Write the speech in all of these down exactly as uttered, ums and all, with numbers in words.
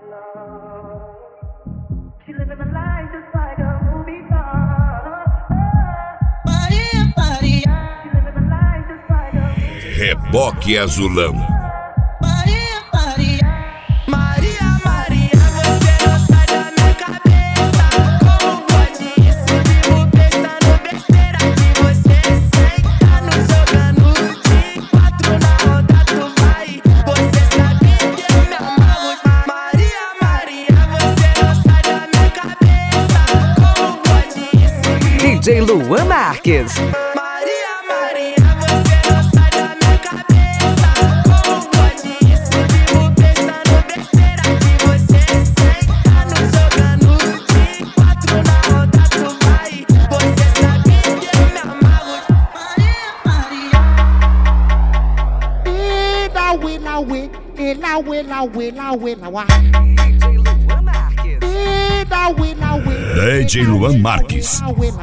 Reboque Azulão. Maria, Maria, Maria, Maria, você não sai da minha cabeça. Como pode isso? Vivo pensando besteira que você senta no jogando de quatro na roda tu vai. Você sabe que eu me amarro. Maria, Maria, você não sai da minha cabeça. Como pode isso? D J Luan Marques. Lawe, lawe, lawe, lawa. D J Luan Marques.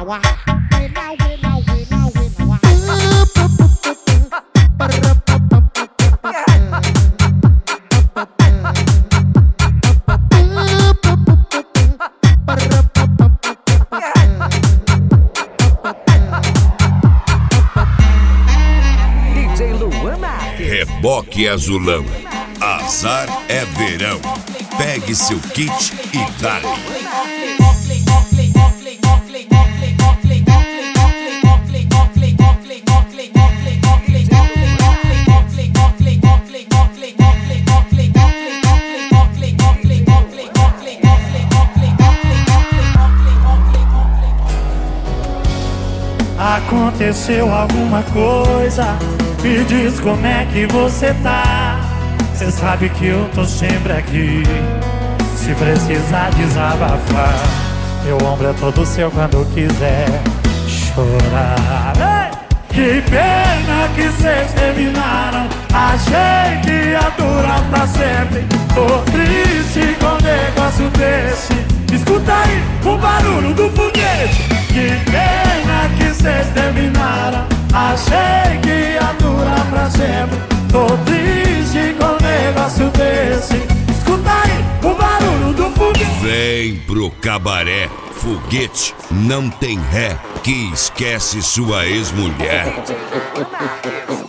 Reboque Azulão. Azar é verão. Pegue seu kit e dale. Aconteceu alguma coisa? Me diz como é que você tá. Cê sabe que eu tô sempre aqui, se precisar desabafar. Meu ombro é todo seu quando quiser chorar. Ei! Que pena que cês terminaram. Achei que ia durar pra sempre. Tô triste com um negócio desse. Escuta aí o barulho do foguete. Que pena que cês terminaram. Achei que ia durar pra sempre. Tô triste com um negócio desse. Escuta aí o barulho do foguete. Vem pro cabaré, foguete não tem ré, que esquece sua ex-mulher.